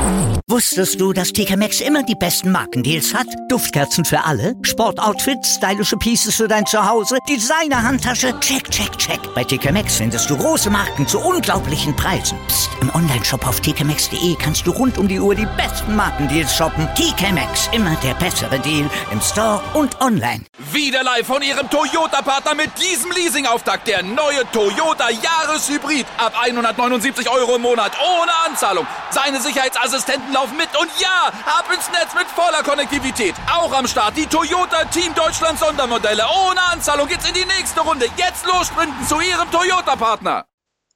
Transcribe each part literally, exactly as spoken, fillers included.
Wusstest du, dass T K Maxx immer die besten Markendeals hat? Duftkerzen für alle, Sportoutfits, stylische Pieces für dein Zuhause, Designer-Handtasche, check, check, check. Bei T K Maxx findest du große Marken zu unglaublichen Preisen. Psst. Im Onlineshop auf t k maxx punkt d e kannst du rund um die Uhr die besten Markendeals shoppen. T K Maxx, immer der bessere Deal im Store und online. Wieder live von Ihrem Toyota-Partner mit diesem Leasing-Auftakt. Der neue Toyota Jahreshybrid. Ab hundertneunundsiebzig Euro im Monat. Ohne Anzahlung. Seine Sicherheitsassistenten laufen mit. Und ja, ab ins Netz mit voller Konnektivität. Auch am Start die Toyota Team Deutschland Sondermodelle. Ohne Anzahlung geht's in die nächste Runde. Jetzt los sprinten zu Ihrem Toyota-Partner.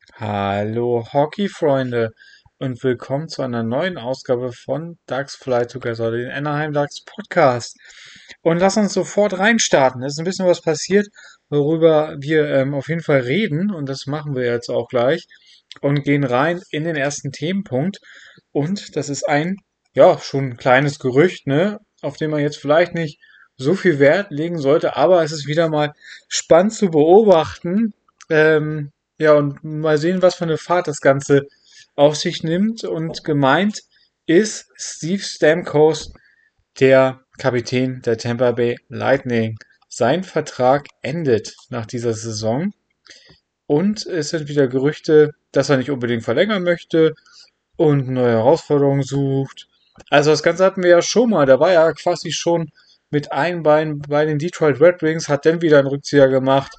Hallo Hockey-Freunde und willkommen zu einer neuen Ausgabe von Ducks Fly Together, den Anaheim Ducks Podcast. Und lass uns sofort reinstarten. Es ist ein bisschen was passiert, worüber wir ähm, auf jeden Fall reden, und das machen wir jetzt auch gleich, und gehen rein in den ersten Themenpunkt. Und das ist ein, ja, schon ein kleines Gerücht, ne, auf dem man jetzt vielleicht nicht so viel Wert legen sollte, aber es ist wieder mal spannend zu beobachten, ähm, ja, und mal sehen, was für eine Fahrt das Ganze auf sich nimmt. Und gemeint ist Steve Stamkos, der Kapitän der Tampa Bay Lightning. Sein Vertrag endet nach dieser Saison. Und es sind wieder Gerüchte, dass er nicht unbedingt verlängern möchte und neue Herausforderungen sucht. Also das Ganze hatten wir ja schon mal. Da war er quasi schon mit einem Bein bei den Detroit Red Wings, hat dann wieder einen Rückzieher gemacht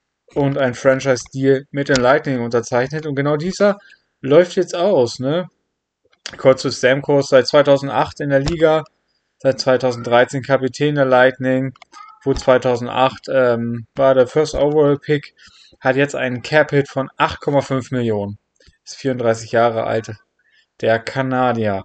und ein Franchise-Deal mit den Lightning unterzeichnet. Und genau dieser läuft jetzt aus, ne? Kurz zu Stamkos, seit zweitausendacht in der Liga, seit zweitausenddreizehn Kapitän der Lightning, wo zweitausendacht ähm, war der First Overall Pick, hat jetzt einen Cap-Hit von acht Komma fünf Millionen. Ist vierunddreißig Jahre alt, der Kanadier.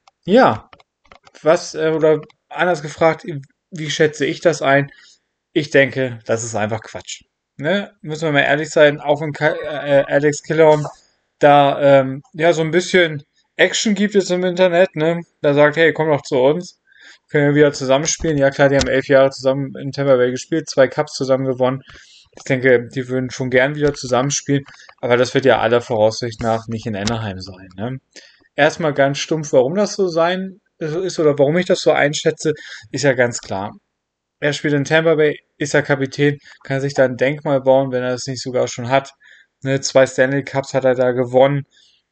Ja, was, äh, oder anders gefragt, wie schätze ich das ein? Ich denke, das ist einfach Quatsch. Ne? Müssen wir mal ehrlich sein, auch wenn Ka- äh, Alex Killorn da ähm, ja so ein bisschen Action gibt es im Internet, ne? Da sagt, hey, komm doch zu uns, können wir wieder zusammenspielen. Ja klar, die haben elf Jahre zusammen in Tampa Bay gespielt, zwei Cups zusammen gewonnen. Ich denke, die würden schon gern wieder zusammenspielen, aber das wird ja aller Voraussicht nach nicht in Anaheim sein, ne? Erstmal ganz stumpf, warum das so sein ist oder warum ich das so einschätze, ist ja ganz klar. Er spielt in Tampa Bay, ist ja Kapitän, kann sich da ein Denkmal bauen, wenn er es nicht sogar schon hat. Ne, zwei Stanley Cups hat er da gewonnen,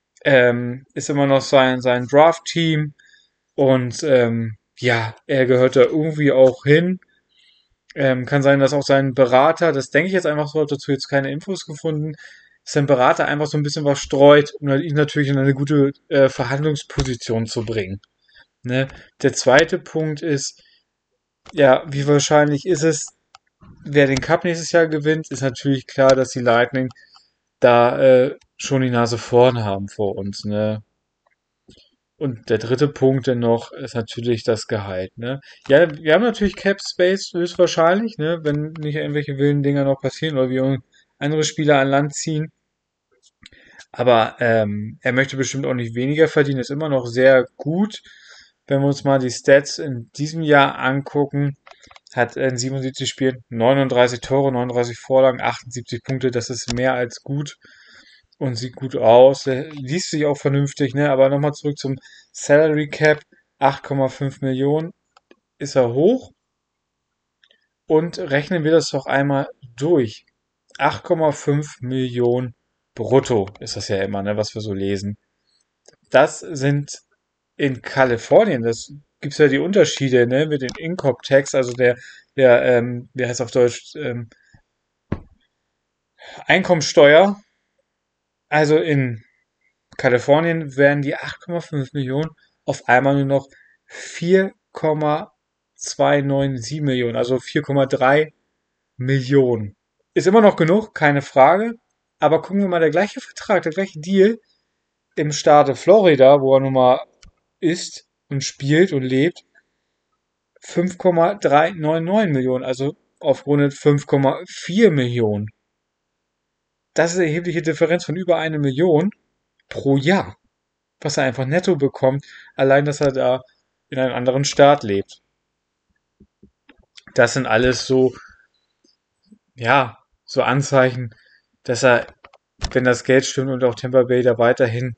ähm, ist immer noch sein, sein Draft-Team und ähm, ja, er gehört da irgendwie auch hin. Ähm, kann sein, dass auch sein Berater, das denke ich jetzt einfach so, habe dazu jetzt keine Infos gefunden, dass sein Berater einfach so ein bisschen was streut, um ihn natürlich in eine gute äh, Verhandlungsposition zu bringen. Ne? Der zweite Punkt ist, ja, wie wahrscheinlich ist es, wer den Cup nächstes Jahr gewinnt, ist natürlich klar, dass die Lightning da äh, schon die Nase vorn haben vor uns, ne? Und der dritte Punkt dann noch ist natürlich das Gehalt, ne? Ja, wir haben natürlich Cap Space höchstwahrscheinlich, ne? Wenn nicht irgendwelche wilden Dinger noch passieren oder wir andere Spieler an Land ziehen. Aber ähm, er möchte bestimmt auch nicht weniger verdienen, ist immer noch sehr gut. Wenn wir uns mal die Stats in diesem Jahr angucken, hat er in siebenundsiebzig Spielen neununddreißig Tore, neununddreißig Vorlagen, achtundsiebzig Punkte. Das ist mehr als gut und sieht gut aus. Er liest sich auch vernünftig, ne? Aber nochmal zurück zum Salary Cap. acht Komma fünf Millionen ist er hoch. Und rechnen wir das doch einmal durch. acht Komma fünf Millionen brutto ist das ja immer, ne? Was wir so lesen. Das sind in Kalifornien, das gibt's ja die Unterschiede, ne, mit den Income Tax, also der, der, ähm, wie heißt auf Deutsch, ähm, Einkommensteuer. Also in Kalifornien werden die acht Komma fünf Millionen auf einmal nur noch vier Komma zweihundertneunundneunzig Millionen, also vier Komma drei Millionen. Ist immer noch genug, keine Frage, aber gucken wir mal, der gleiche Vertrag, der gleiche Deal im Staate Florida, wo er nun mal ist und spielt und lebt, fünf Komma dreihundertneunundneunzig Millionen, also aufgerundet fünf Komma vier Millionen. Das ist eine erhebliche Differenz von über eine Million pro Jahr, was er einfach netto bekommt, allein, dass er da in einem anderen Staat lebt. Das sind alles so, ja, so Anzeichen, dass er, wenn das Geld stimmt und auch Tampa Bay da weiterhin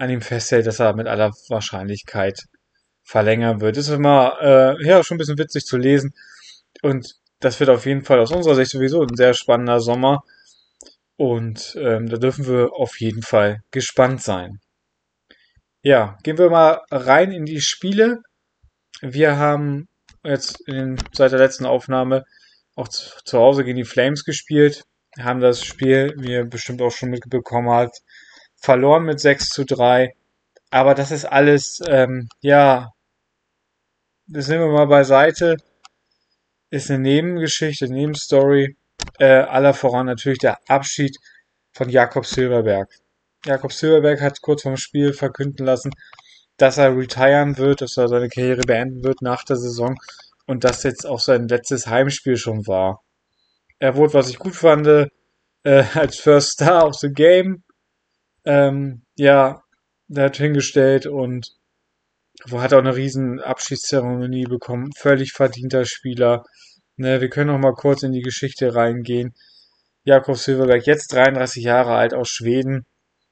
an ihm festhält, dass er mit aller Wahrscheinlichkeit verlängern wird. Ist immer äh, ja schon ein bisschen witzig zu lesen und das wird auf jeden Fall aus unserer Sicht sowieso ein sehr spannender Sommer und ähm, da dürfen wir auf jeden Fall gespannt sein. Ja, gehen wir mal rein in die Spiele. Wir haben jetzt in, seit der letzten Aufnahme auch zu, zu Hause gegen die Flames gespielt, haben das Spiel, wie ihr bestimmt auch schon mitbekommen habt, verloren mit sechs zu drei. Aber das ist alles, ähm, ja, das nehmen wir mal beiseite. Ist eine Nebengeschichte, eine Nebenstory. Äh, aller voran natürlich der Abschied von Jakob Silfverberg. Jakob Silfverberg hat kurz vorm Spiel verkünden lassen, dass er retiren wird, dass er seine Karriere beenden wird nach der Saison und dass jetzt auch sein letztes Heimspiel schon war. Er wurde, was ich gut fand, äh, als First Star of the Game, ähm, ja, der hat hingestellt und wo hat auch eine riesen Abschiedszeremonie bekommen. Völlig verdienter Spieler. Ne, wir können noch mal kurz in die Geschichte reingehen. Jakob Silfverberg, jetzt dreiunddreißig Jahre alt, aus Schweden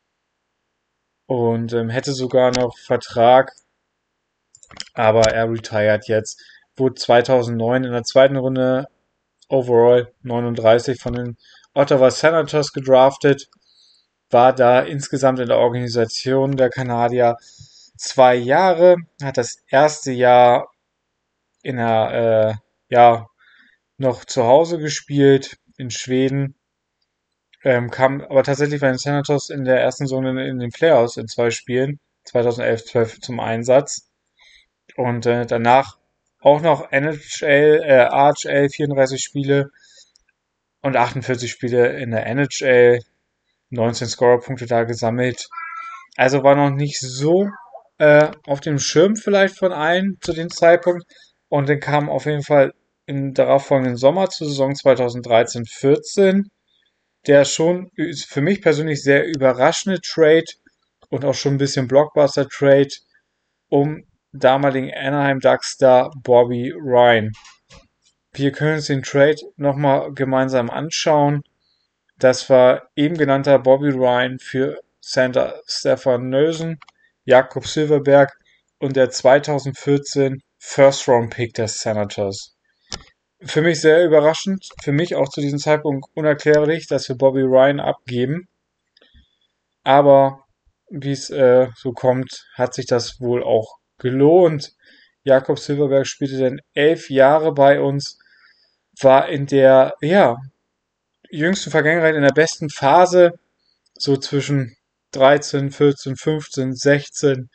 und ähm, hätte sogar noch Vertrag, aber er retired jetzt. Wurde zweitausendneun in der zweiten Runde overall neununddreißig von den Ottawa Senators gedraftet, war da insgesamt in der Organisation der Kanadier zwei Jahre, hat das erste Jahr in der, äh, ja, noch zu Hause gespielt, in Schweden, ähm, kam aber tatsächlich bei den Senators in der ersten Saison in, in den Playoffs in zwei Spielen, zweitausendelf zwölf zum Einsatz und äh, danach auch noch N H L, äh, R H L, vierunddreißig Spiele und achtundvierzig Spiele in der N H L, neunzehn Scorerpunkte da gesammelt. Also war noch nicht so äh, auf dem Schirm vielleicht von allen zu dem Zeitpunkt. Und dann kam auf jeden Fall im darauffolgenden Sommer zur Saison zweitausenddreizehn vierzehn der schon für mich persönlich sehr überraschende Trade und auch schon ein bisschen Blockbuster-Trade um damaligen Anaheim Ducks Star Bobby Ryan. Wir können uns den Trade nochmal gemeinsam anschauen. Das war eben genannter Bobby Ryan für Center Stefan Nösen, Jakob Silfverberg und der zweitausendvierzehn First Round Pick der Senators. Für mich sehr überraschend, für mich auch zu diesem Zeitpunkt unerklärlich, dass wir Bobby Ryan abgeben. Aber wie es äh, so kommt, hat sich das wohl auch gelohnt. Jakob Silfverberg spielte dann elf Jahre bei uns, war in der, ja, jüngsten Vergangenheit in der besten Phase, so zwischen dreizehn, vierzehn, fünfzehn, sechzehn,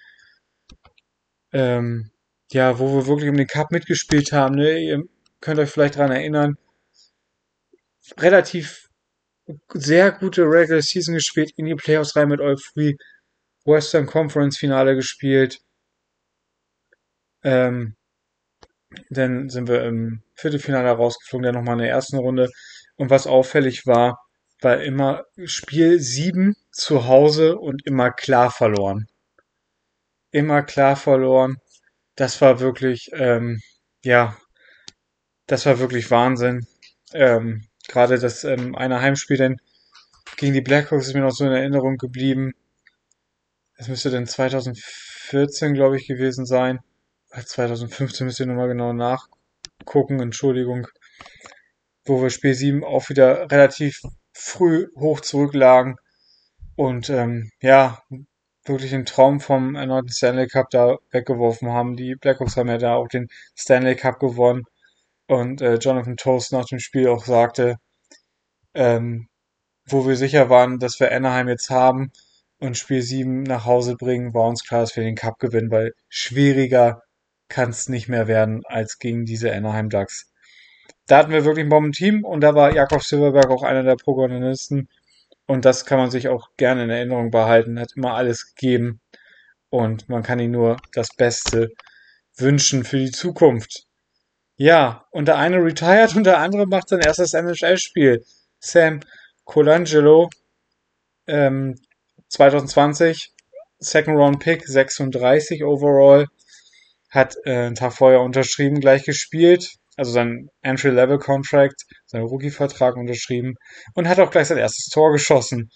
ähm, ja, wo wir wirklich um den Cup mitgespielt haben, ne? Ihr könnt euch vielleicht dran erinnern. Relativ sehr gute Regular Season gespielt, in die Playoffs rein mit Euphorie, Western Conference Finale gespielt. Ähm, dann sind wir im Viertelfinale rausgeflogen, dann nochmal in der ersten Runde. Und was auffällig war, war immer Spiel sieben zu Hause und immer klar verloren. Immer klar verloren. Das war wirklich, ähm, ja, das war wirklich Wahnsinn. Ähm, gerade das ähm, eine Heimspiel dann gegen die Blackhawks ist mir noch so in Erinnerung geblieben. Das müsste dann zweitausendvierzehn, glaube ich, gewesen sein. zweitausendfünfzehn müsst ihr nochmal genau nachgucken, Entschuldigung. Wo wir Spiel sieben auch wieder relativ früh hoch zurücklagen und ähm, ja, wirklich den Traum vom erneuten Stanley Cup da weggeworfen haben. Die Blackhawks haben ja da auch den Stanley Cup gewonnen und äh, Jonathan Toews nach dem Spiel auch sagte, ähm, wo wir sicher waren, dass wir Anaheim jetzt haben und Spiel sieben nach Hause bringen, war uns klar, dass wir den Cup gewinnen, weil schwieriger kann es nicht mehr werden als gegen diese Anaheim Ducks. Da hatten wir wirklich ein Bombenteam und da war Jakob Silfverberg auch einer der Protagonisten und das kann man sich auch gerne in Erinnerung behalten, hat immer alles gegeben und man kann ihm nur das Beste wünschen für die Zukunft. Ja, und der eine retired und der andere macht sein erstes N H L-Spiel. Sam Colangelo, ähm, zwanzig zwanzig, Second Round Pick, sechsunddreißig overall, hat äh, einen Tag vorher unterschrieben, gleich gespielt, also sein Entry-Level-Contract, seinen Rookie-Vertrag unterschrieben und hat auch gleich sein erstes Tor geschossen.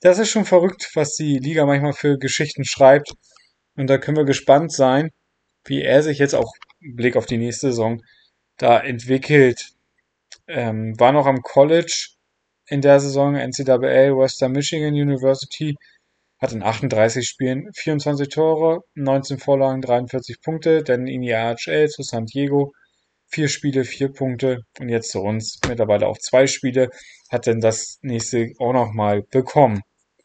das ist schon verrückt, was die Liga manchmal für Geschichten schreibt. Und da können wir gespannt sein, wie er sich jetzt auch im Blick auf die nächste Saison da entwickelt. Ähm, war noch am College in der Saison, N C double A, Western Michigan University, hat in achtunddreißig Spielen vierundzwanzig Tore, neunzehn Vorlagen, dreiundvierzig Punkte, dann in die A H L zu San Diego, vier Spiele, vier Punkte und jetzt zu uns mittlerweile auch zwei Spiele, hat dann das nächste auch nochmal bekommen.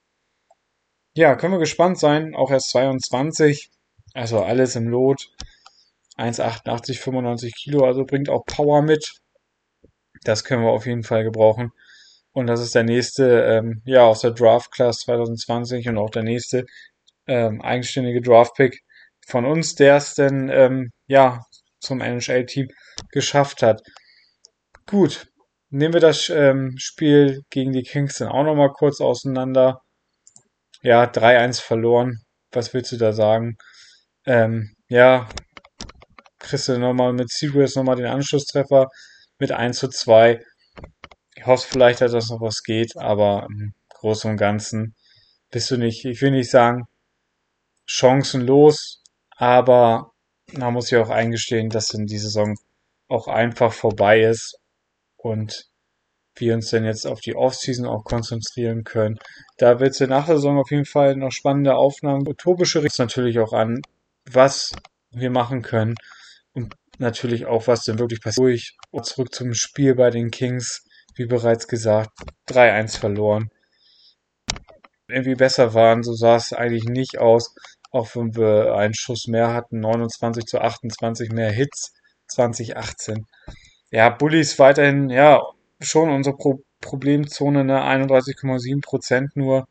Ja, können wir gespannt sein, auch erst zweiundzwanzig, also alles im Lot, eins Komma achtundachtzig, fünfundneunzig Kilo, also bringt auch Power mit, das können wir auf jeden Fall gebrauchen. Und das ist der nächste, ähm, ja, aus der Draft Class zwanzig zwanzig und auch der nächste ähm, eigenständige Draft-Pick von uns, der es denn, ähm, ja, zum N H L-Team geschafft hat. Gut, nehmen wir das ähm, Spiel gegen die Kings dann auch nochmal kurz auseinander. Ja, drei eins verloren. Was willst du da sagen? Ähm, ja, kriegst du nochmal mit Series nochmal den Anschlusstreffer mit eins zu zwei. Ich hoffe vielleicht, dass das noch was geht, aber im Großen und Ganzen bist du nicht, ich will nicht sagen, chancenlos, aber man muss ja auch eingestehen, dass in die Saison auch einfach vorbei ist und wir uns dann jetzt auf die Offseason auch konzentrieren können. Da wird es nach der Saison auf jeden Fall noch spannende Aufnahmen. Utopische richten natürlich auch an, was wir machen können und natürlich auch, was denn wirklich passiert. Durch und zurück zum Spiel bei den Kings. Wie bereits gesagt, drei eins verloren. Irgendwie besser waren, so sah es eigentlich nicht aus. Auch wenn wir einen Schuss mehr hatten, neunundzwanzig zu achtundzwanzig mehr Hits, zwanzig achtzehn. Ja, Bullies weiterhin, ja, schon unsere Pro- Problemzone, ne, einunddreißig Komma sieben Prozent nur.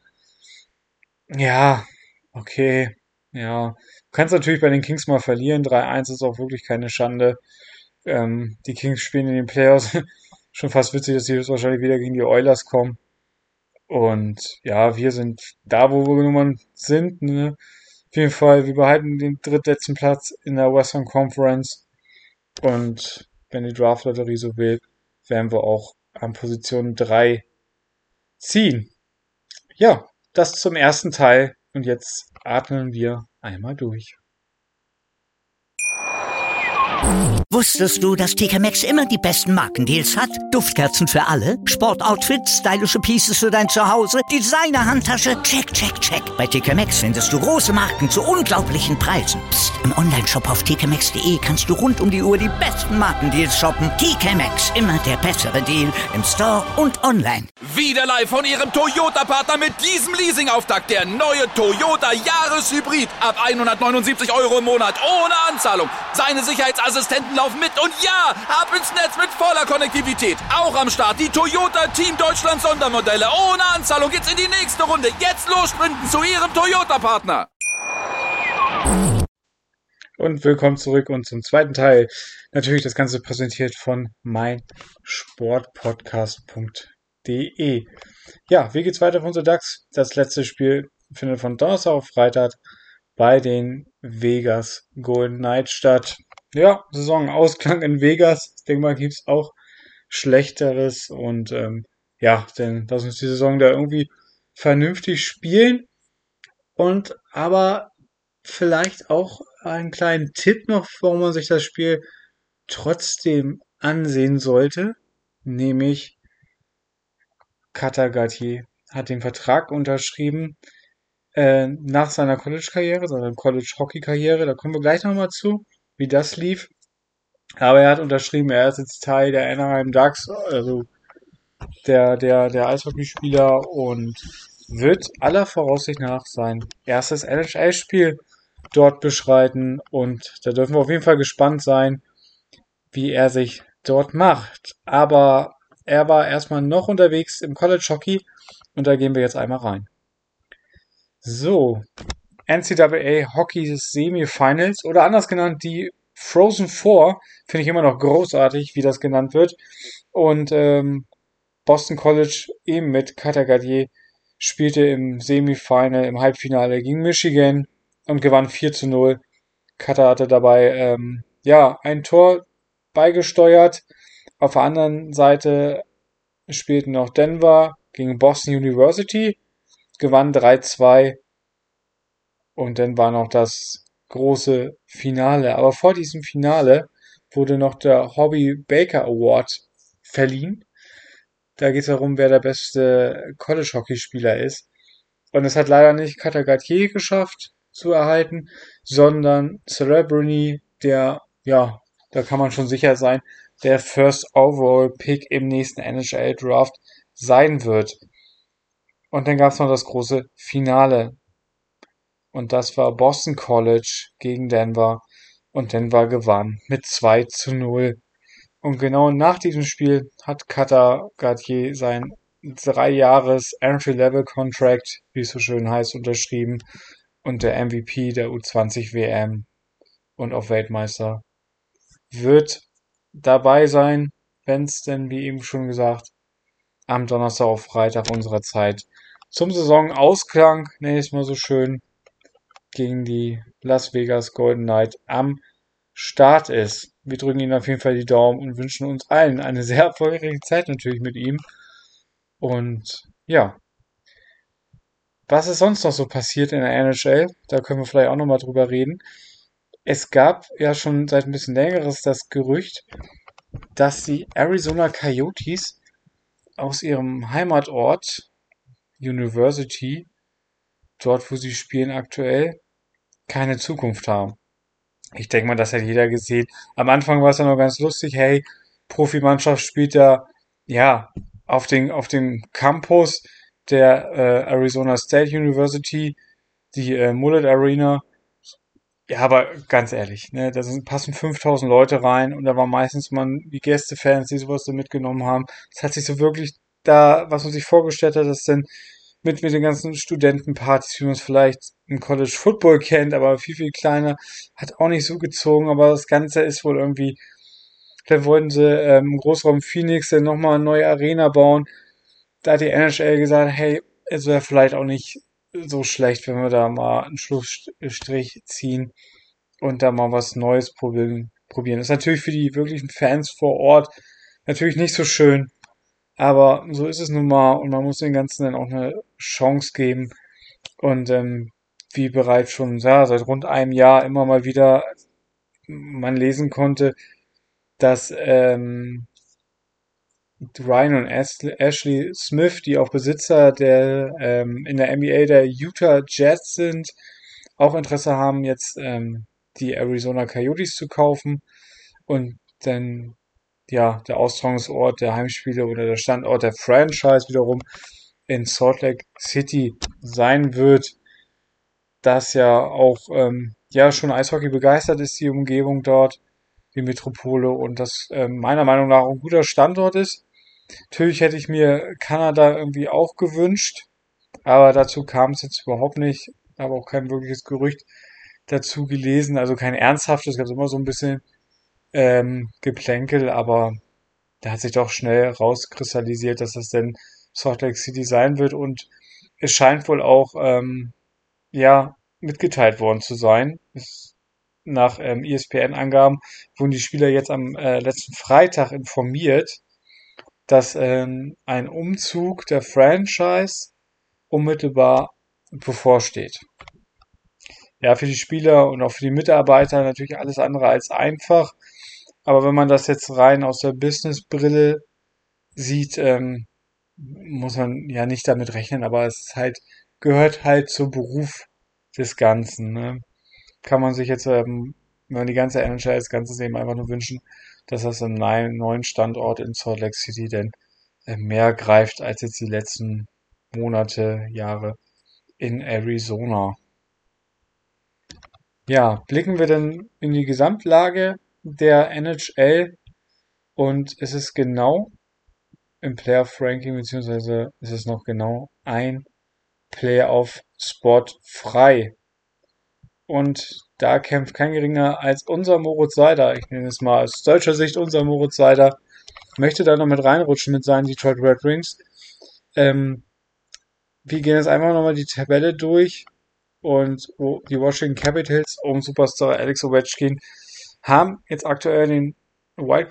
Ja, okay, ja. Du kannst natürlich bei den Kings mal verlieren, drei eins ist auch wirklich keine Schande. Ähm, die Kings spielen in den Playoffs. Schon fast witzig, dass sie jetzt wahrscheinlich wieder gegen die Oilers kommen. Und ja, wir sind da, wo wir Nummern sind. Ne? Auf jeden Fall, wir behalten den drittletzten Platz in der Western Conference. Und wenn die Draft-Lotterie so will, werden wir auch an Position drei ziehen. Ja, das zum ersten Teil. Und jetzt atmen wir einmal durch. Wusstest du, dass T K Maxx immer die besten Markendeals hat? Duftkerzen für alle, Sportoutfits, stylische Pieces für dein Zuhause, Designer-Handtasche, check, check, check. Bei T K Maxx findest du große Marken zu unglaublichen Preisen. Psst. Im Onlineshop auf t k maxx punkt d e kannst du rund um die Uhr die besten Markendeals shoppen. T K Maxx, immer der bessere Deal im Store und online. Wieder live von Ihrem Toyota-Partner mit diesem Leasing-Auftakt. Der neue Toyota Jahreshybrid. Ab hundertneunundsiebzig Euro im Monat ohne Anzahlung. Seine Sicherheitsassistenten laufen mit und ja, ab ins Netz mit voller Konnektivität. Auch am Start die Toyota Team Deutschland Sondermodelle. Ohne Anzahlung geht's in die nächste Runde. Jetzt los sprinten zu Ihrem Toyota-Partner. Und willkommen zurück und zum zweiten Teil. Natürlich das Ganze präsentiert von meinsportpodcast punkt de. Ja, wie geht's weiter für unsere Ducks? Das letzte Spiel findet von Donnerstag auf Freitag bei den Vegas Golden Knights statt. Ja, Saisonausklang in Vegas. Ich denke mal, gibt's auch Schlechteres. Und ähm, ja, denn lass uns die Saison da irgendwie vernünftig spielen. Und aber vielleicht auch einen kleinen Tipp noch, warum man sich das Spiel trotzdem ansehen sollte. Nämlich Cutter Gauthier hat den Vertrag unterschrieben äh, nach seiner College-Karriere, seiner College-Hockey-Karriere. Da kommen wir gleich nochmal zu, wie das lief. Aber er hat unterschrieben, er ist jetzt Teil der Anaheim Ducks, also der, der, der Eishockeyspieler und wird aller Voraussicht nach sein erstes N H L-Spiel dort beschreiten. Und da dürfen wir auf jeden Fall gespannt sein, wie er sich dort macht. Aber er war erstmal noch unterwegs im College Hockey und da gehen wir jetzt einmal rein. So, N C double A Hockey Semifinals oder anders genannt die Frozen Four, finde ich immer noch großartig, wie das genannt wird. Und ähm, Boston College eben mit Cutter Gauthier spielte im Semifinal, im Halbfinale gegen Michigan und gewann vier zu null. Cutter hatte dabei ähm, ja ein Tor beigesteuert. Auf der anderen Seite spielten noch Denver gegen Boston University gewann drei zwei und dann war noch das große Finale. Aber vor diesem Finale wurde noch der Hobby Baker Award verliehen. Da geht es darum, wer der beste College-Hockeyspieler ist. Und es hat leider nicht Cutter Gauthier geschafft zu erhalten, sondern Celebrity, der, ja, da kann man schon sicher sein, der First Overall Pick im nächsten N H L Draft sein wird. Und dann gab es noch das große Finale. Und das war Boston College gegen Denver. Und Denver gewann mit zwei zu null. Und genau nach diesem Spiel hat Cutter Gauthier sein drei Jahres Entry-Level-Contract, wie es so schön heißt, unterschrieben. Und der M V P der U zwanzig W M und auch Weltmeister wird dabei sein, wenn es denn, wie eben schon gesagt, am Donnerstag auf Freitag unserer Zeit zum Saisonausklang, nenne ich es mal so schön, gegen die Las Vegas Golden Knights am Start ist. Wir drücken Ihnen auf jeden Fall die Daumen und wünschen uns allen eine sehr erfolgreiche Zeit natürlich mit ihm. Und ja, was ist sonst noch so passiert in der N H L? Da können wir vielleicht auch nochmal drüber reden. Es gab ja schon seit ein bisschen längeres das Gerücht, dass die Arizona Coyotes aus ihrem Heimatort University, dort wo sie spielen aktuell, keine Zukunft haben. Ich denke mal, das hat jeder gesehen. Am Anfang war es ja noch ganz lustig, hey, Profimannschaft spielt da, ja, auf den, auf dem Campus der äh, Arizona State University, die äh, Mullet Arena. Ja, aber ganz ehrlich, ne, da sind, passen fünftausend Leute rein und da waren meistens mal die Gästefans, die sowas da mitgenommen haben. Es hat sich so wirklich da, was man sich vorgestellt hat, das denn mit, mit den ganzen Studentenpartys, wie man es vielleicht im College Football kennt, aber viel, viel kleiner, hat auch nicht so gezogen, aber das Ganze ist wohl irgendwie, da wollten sie ähm, im Großraum Phoenix dann nochmal eine neue Arena bauen. Da hat die N H L gesagt, hey, es wäre vielleicht auch nicht so schlecht, wenn wir da mal einen Schlussstrich ziehen und da mal was Neues probieren. probieren. Das ist natürlich für die wirklichen Fans vor Ort natürlich nicht so schön, aber so ist es nun mal und man muss den Ganzen dann auch eine Chance geben. Und ähm, wie bereits schon ja, seit rund einem Jahr immer mal wieder man lesen konnte, dass ähm, Ryan und Ashley Smith, die auch Besitzer der ähm, in der N B A der Utah Jazz sind, auch Interesse haben, jetzt ähm, die Arizona Coyotes zu kaufen und dann ja der Austragungsort der Heimspiele oder der Standort der Franchise wiederum in Salt Lake City sein wird, das ja auch ähm, ja schon Eishockey begeistert ist, die Umgebung dort, die Metropole und das ähm, meiner Meinung nach ein guter Standort ist. Natürlich hätte ich mir Kanada irgendwie auch gewünscht, aber dazu kam es jetzt überhaupt nicht. Ich habe auch kein wirkliches Gerücht dazu gelesen, also kein ernsthaftes, es gab immer so ein bisschen ähm, Geplänkel, aber da hat sich doch schnell rauskristallisiert, dass das denn Salt Lake City sein wird und es scheint wohl auch ähm, ja mitgeteilt worden zu sein. Es, nach ähm, E S P N-Angaben wurden die Spieler jetzt am äh, letzten Freitag informiert, dass ähm, ein Umzug der Franchise unmittelbar bevorsteht. Ja, für die Spieler und auch für die Mitarbeiter natürlich alles andere als einfach. Aber wenn man das jetzt rein aus der Business-Brille sieht, ähm, muss man ja nicht damit rechnen, aber es ist halt, gehört halt zum Beruf des Ganzen. Ne? Kann man sich jetzt, ähm, wenn man die ganze N H L, das Ganze eben einfach nur wünschen, dass das im neuen Standort in Salt Lake City denn äh, mehr greift als jetzt die letzten Monate, Jahre in Arizona. Ja, blicken wir dann in die Gesamtlage der N H L und es ist genau im Playoff-Ranking, beziehungsweise ist es noch genau ein Playoff-Spot frei. Und da kämpft kein geringer als unser Moritz Seider. Ich nenne es mal aus deutscher Sicht unser Moritz Seider. Möchte da noch mit reinrutschen mit seinen Detroit Red Wings. Ähm, wir gehen jetzt einfach nochmal die Tabelle durch. Und die Washington Capitals um Superstar Alex Ovechkin haben jetzt aktuell den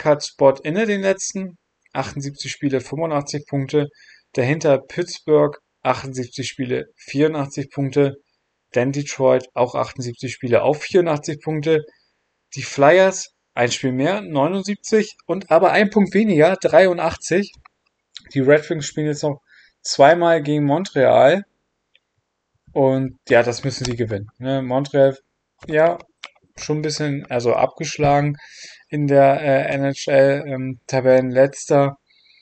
Wildcard-Spot inne, den letzten. achtundsiebzig Spiele, fünfundachtzig Punkte. Dahinter Pittsburgh achtundsiebzig Spiele, vierundachtzig Punkte. Dann Detroit, auch achtundsiebzig Spiele, auch vierundachtzig Punkte. Die Flyers, ein Spiel mehr, neunundsiebzig und aber ein Punkt weniger, dreiundachtzig. Die Red Wings spielen jetzt noch zweimal gegen Montreal. Und ja, das müssen sie gewinnen. Ne? Montreal, ja, schon ein bisschen, also abgeschlagen in der äh, N H L, ähm, Tabellenletzter.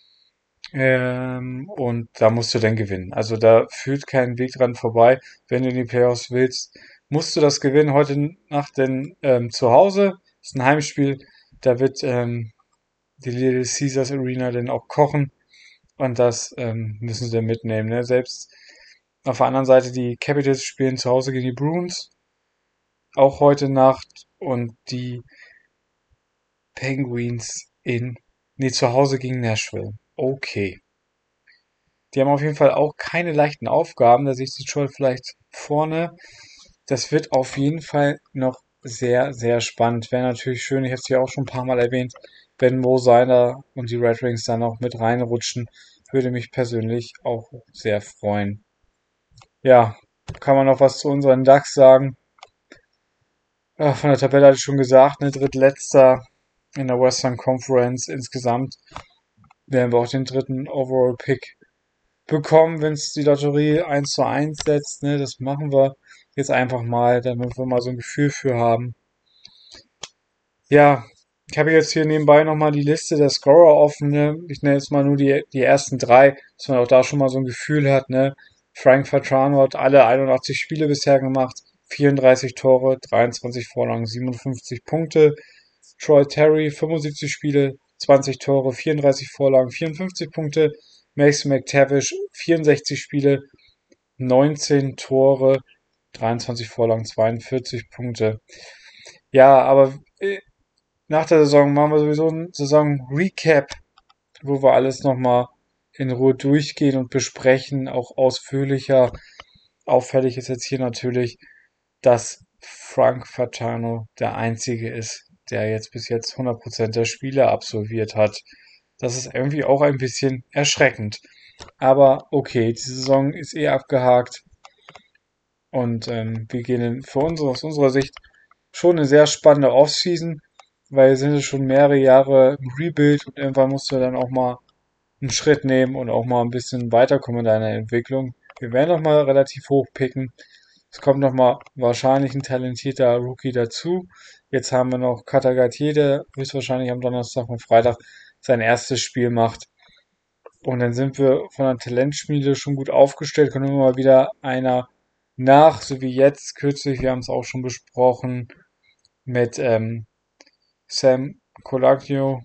Ähm, und da musst du dann gewinnen. Also da führt kein Weg dran vorbei. Wenn du in die Playoffs willst, musst du das gewinnen. Heute Nacht denn ähm, zu Hause. Das ist ein Heimspiel. Da wird ähm, die Little Caesars Arena dann auch kochen. Und das ähm, müssen sie dann mitnehmen. Ne? Selbst auf der anderen Seite, die Capitals spielen zu Hause gegen die Bruins. Auch heute Nacht. Und die Penguins in, nee, zu Hause gegen Nashville. Okay. Die haben auf jeden Fall auch keine leichten Aufgaben. Da sehe ich Detroit vielleicht vorne. Das wird auf jeden Fall noch sehr, sehr spannend. Wäre natürlich schön, ich habe es ja auch schon ein paar Mal erwähnt, wenn Mo Seider und die Red Wings dann noch mit reinrutschen. Würde mich persönlich auch sehr freuen. Ja, kann man noch was zu unseren Ducks sagen? Ja, von der Tabelle hatte ich schon gesagt, ne, drittletzter in der Western Conference insgesamt. Werden wir auch den dritten Overall-Pick bekommen, wenn es die Lotterie eins zu eins setzt. Ne, das machen wir jetzt einfach mal, damit wir mal so ein Gefühl für haben. Ja, ich habe jetzt hier nebenbei nochmal die Liste der Scorer offen. Ne? Ich nenne jetzt mal nur die, die ersten drei, dass man auch da schon mal so ein Gefühl hat. Ne? Frank Vatrano hat alle einundachtzig Spiele bisher gemacht. vierunddreißig Tore, dreiundzwanzig Vorlagen, siebenundfünfzig Punkte. Troy Terry, fünfundsiebzig Spiele, zwanzig Tore, vierunddreißig Vorlagen, vierundfünfzig Punkte. Mason McTavish, vierundsechzig Spiele, neunzehn Tore, dreiundzwanzig Vorlagen, zweiundvierzig Punkte. Ja, aber äh, nach der Saison machen wir sowieso einen Saison-Recap, wo wir alles nochmal in Ruhe durchgehen und besprechen, auch ausführlicher. Auffällig ist jetzt hier natürlich, dass Frank Vatrano der Einzige ist, der jetzt bis jetzt hundert Prozent der Spiele absolviert hat. Das ist irgendwie auch ein bisschen erschreckend. Aber okay, die Saison ist eh abgehakt. Und ähm, wir gehen in, für uns aus unserer Sicht schon eine sehr spannende Offseason, weil wir sind jetzt schon mehrere Jahre im Rebuild und irgendwann musst du dann auch mal einen Schritt nehmen und auch mal ein bisschen weiterkommen in deiner Entwicklung. Wir werden noch mal relativ hoch picken. Es kommt noch mal wahrscheinlich ein talentierter Rookie dazu. Jetzt haben wir noch Katagatier, der höchstwahrscheinlich am Donnerstag und Freitag sein erstes Spiel macht. Und dann sind wir von der Talentschmiede schon gut aufgestellt, können immer mal wieder einer nach, so wie jetzt kürzlich, wir haben es auch schon besprochen, mit ähm, Sam Colacchio,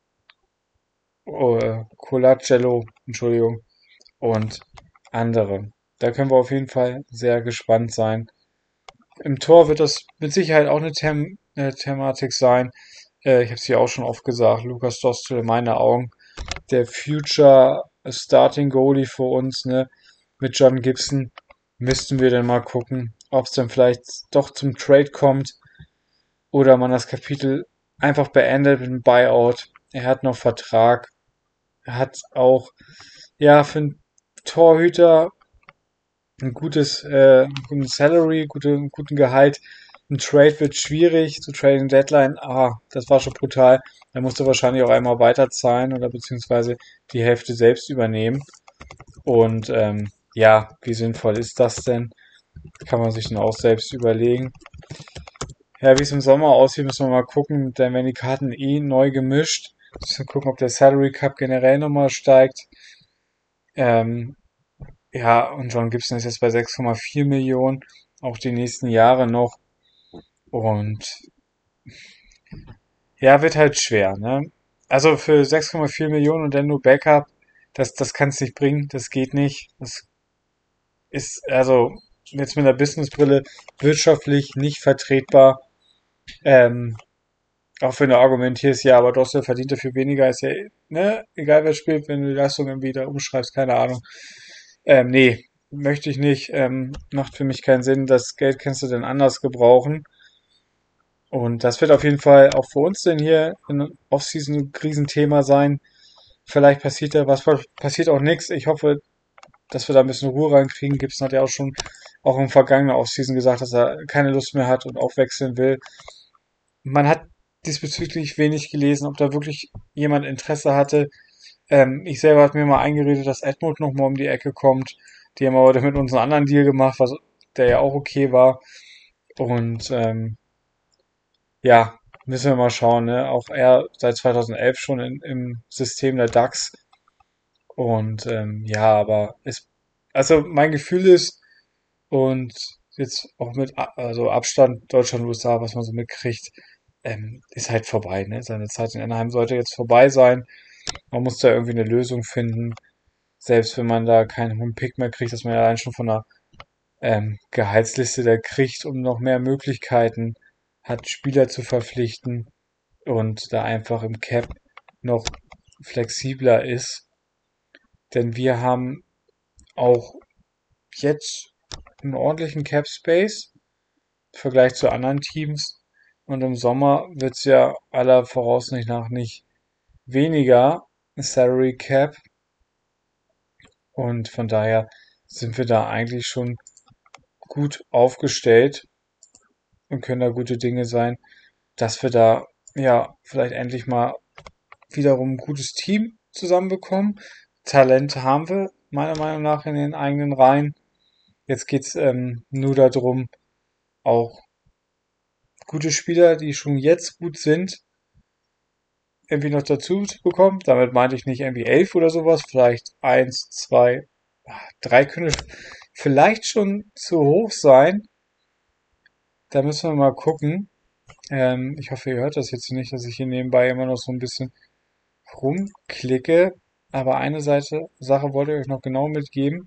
äh, Colaccello, Entschuldigung, und andere. Da können wir auf jeden Fall sehr gespannt sein. Im Tor wird das mit Sicherheit auch eine, Them eine Thematik sein. Äh, ich habe es hier auch schon oft gesagt, Lukas Dostel in meinen Augen der Future Starting Goalie für uns, ne? Mit John Gibson müssten wir dann mal gucken, ob es dann vielleicht doch zum Trade kommt oder man das Kapitel einfach beendet mit einem Buyout. Er hat noch Vertrag. Er hat auch, ja, für einen Torhüter ein gutes, äh, einen guten Salary, gute, einen guten Gehalt. Ein Trade wird schwierig, zu Trading Deadline, ah, das war schon brutal. Da musst du wahrscheinlich auch einmal weiterzahlen oder beziehungsweise die Hälfte selbst übernehmen. Und ähm, ja, wie sinnvoll ist das denn? Kann man sich dann auch selbst überlegen. Ja, wie es im Sommer aussieht, müssen wir mal gucken. Dann werden die Karten eh neu gemischt. Müssen wir gucken, ob der Salary Cap generell nochmal steigt. Ähm, ja, und John Gibson ist jetzt bei sechs Komma vier Millionen. Auch die nächsten Jahre noch. Und ja, wird halt schwer, ne? Also für sechs Komma vier Millionen und dann nur Backup, das, das kann es nicht bringen. Das geht nicht. Das ist also jetzt mit der Businessbrille wirtschaftlich nicht vertretbar. Ähm, auch wenn du argumentierst, ja, aber Dossel verdient dafür weniger, ist ja, ne, egal wer spielt, wenn du die Leistung irgendwie wieder umschreibst, keine Ahnung. Ähm, nee, möchte ich nicht, ähm, macht für mich keinen Sinn, das Geld kannst du denn anders gebrauchen. Und das wird auf jeden Fall auch für uns denn hier in Offseason ein Riesenthema sein. Vielleicht passiert da was, passiert auch nichts. Ich hoffe, dass wir da ein bisschen Ruhe reinkriegen. Gibson hat ja auch schon auch im vergangenen Offseason gesagt, dass er keine Lust mehr hat und auch wechseln will. Man hat diesbezüglich wenig gelesen, ob da wirklich jemand Interesse hatte. Ähm, ich selber habe mir mal eingeredet, dass Edmund nochmal um die Ecke kommt. Die haben aber mit uns einen anderen Deal gemacht, was, der ja auch okay war. Und ähm, ja, müssen wir mal schauen. Ne? Auch er seit zweitausendelf schon in, im System der Ducks. Und ähm, ja, aber es, also mein Gefühl ist, und jetzt auch mit A- also Abstand Deutschland, U S A, was man so mitkriegt, ähm, ist halt vorbei. Ne? Seine Zeit in Anaheim sollte jetzt vorbei sein. Man muss da irgendwie eine Lösung finden. Selbst wenn man da keinen hohen Pick mehr kriegt, dass man ja allein schon von der ähm, Gehaltsliste da kriegt, um noch mehr Möglichkeiten hat, Spieler zu verpflichten und da einfach im Cap noch flexibler ist. Denn wir haben auch jetzt einen ordentlichen Cap Space im Vergleich zu anderen Teams. Und im Sommer wird es ja aller Voraussicht nach nicht weniger Salary Cap. Und von daher sind wir da eigentlich schon gut aufgestellt und können da gute Dinge sein, dass wir da ja vielleicht endlich mal wiederum ein gutes Team zusammenbekommen. Talent haben wir meiner Meinung nach in den eigenen Reihen. Jetzt geht's ähm, nur darum, auch gute Spieler, die schon jetzt gut sind, irgendwie noch dazu zu bekommen. Damit meinte ich nicht irgendwie elf oder sowas, vielleicht eins, zwei, drei können vielleicht schon zu hoch sein. Da müssen wir mal gucken. Ähm, ich hoffe, ihr hört das jetzt nicht, dass ich hier nebenbei immer noch so ein bisschen rumklicke. Aber eine Seite, Sache wollte ich euch noch genau mitgeben.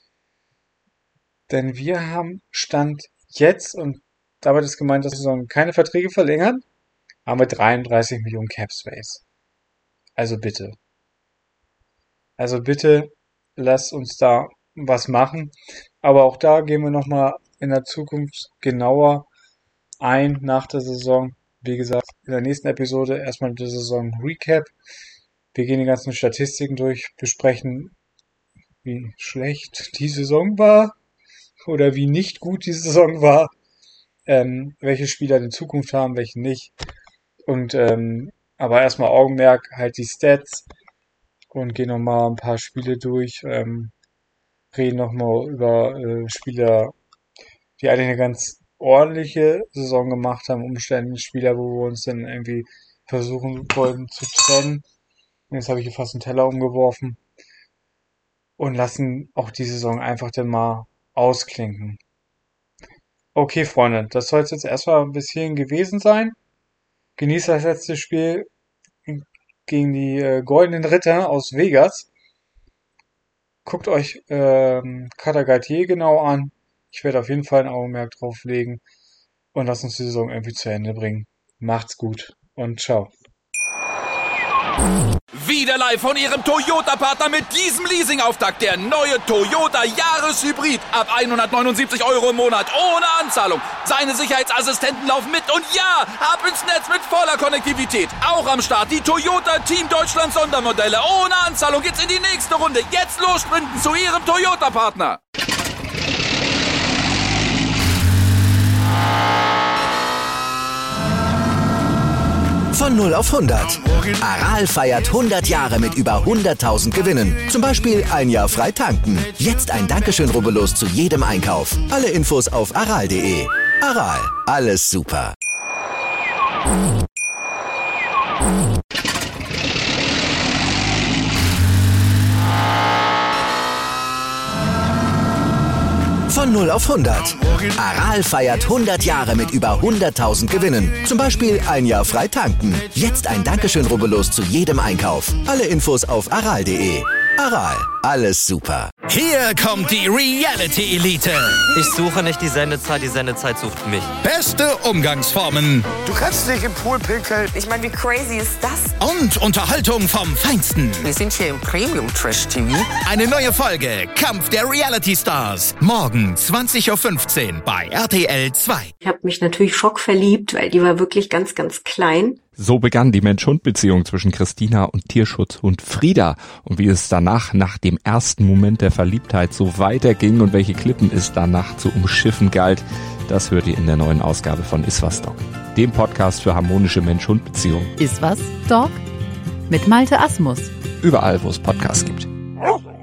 Denn wir haben Stand jetzt, und damit ist gemeint, dass wir keine Verträge verlängern, haben wir dreiunddreißig Millionen Cap Space. Also bitte. Also bitte, lasst uns da was machen. Aber auch da gehen wir nochmal in der Zukunft genauer ein nach der Saison. Wie gesagt, in der nächsten Episode erstmal die Saison Recap. Wir gehen die ganzen Statistiken durch, besprechen, wie schlecht die Saison war oder wie nicht gut die Saison war, ähm, welche Spieler in Zukunft haben, welche nicht. Und ähm, aber erstmal Augenmerk, halt die Stats und gehen nochmal ein paar Spiele durch, ähm, reden nochmal über äh, Spieler, die eigentlich eine ganz ordentliche Saison gemacht haben, Umständen, Spieler, wo wir uns dann irgendwie versuchen wollten zu trennen. Und jetzt habe ich hier fast einen Teller umgeworfen und lassen auch die Saison einfach dann mal ausklinken. Okay, Freunde, das soll es jetzt erstmal bis hierhin gewesen sein. Genießt das letzte Spiel gegen die äh, Goldenen Ritter aus Vegas. Guckt euch ähm, Cutter Gauthier genau an. Ich werde auf jeden Fall ein Augenmerk drauf legen und lasst uns die Saison irgendwie zu Ende bringen. Macht's gut und ciao. Wieder live von Ihrem Toyota-Partner mit diesem Leasing-Auftakt. Der neue Toyota Jahreshybrid. Ab hundertneunundsiebzig Euro im Monat. Ohne Anzahlung. Seine Sicherheitsassistenten laufen mit. Und ja, ab ins Netz mit voller Konnektivität. Auch am Start die Toyota Team Deutschland Sondermodelle. Ohne Anzahlung geht's in die nächste Runde. Jetzt los sprinten zu Ihrem Toyota-Partner. Von null auf hundert. Aral feiert hundert Jahre mit über hunderttausend Gewinnen. Zum Beispiel ein Jahr frei tanken. Jetzt ein Dankeschön, rubbellos zu jedem Einkauf. Alle Infos auf aral punkt de. Aral, alles super. Von null auf hundert. Aral feiert hundert Jahre mit über hunderttausend Gewinnen. Zum Beispiel ein Jahr frei tanken. Jetzt ein Dankeschön, rubbellos zu jedem Einkauf. Alle Infos auf aral punkt de. Aral, alles super. Hier kommt die Reality-Elite. Ich suche nicht die Sendezeit, die Sendezeit sucht mich. Beste Umgangsformen. Du kannst nicht im Pool pinkeln. Ich meine, wie crazy ist das? Und Unterhaltung vom Feinsten. Wir sind hier im Premium-Trash-T V. Eine neue Folge Kampf der Reality-Stars. Morgen zwanzig Uhr fünfzehn bei R T L zwei. Ich habe mich natürlich schockverliebt, weil die war wirklich ganz, ganz klein. So begann die Mensch-Hund-Beziehung zwischen Christina und Tierschutzhund Frieda. Und wie es danach, nach dem ersten Moment der Verliebtheit, so weiterging und welche Klippen es danach zu umschiffen galt, das hört ihr in der neuen Ausgabe von Iswas Dog, dem Podcast für harmonische Mensch-Hund-Beziehungen. Iswas Dog? Mit Malte Asmus. Überall, wo es Podcasts gibt.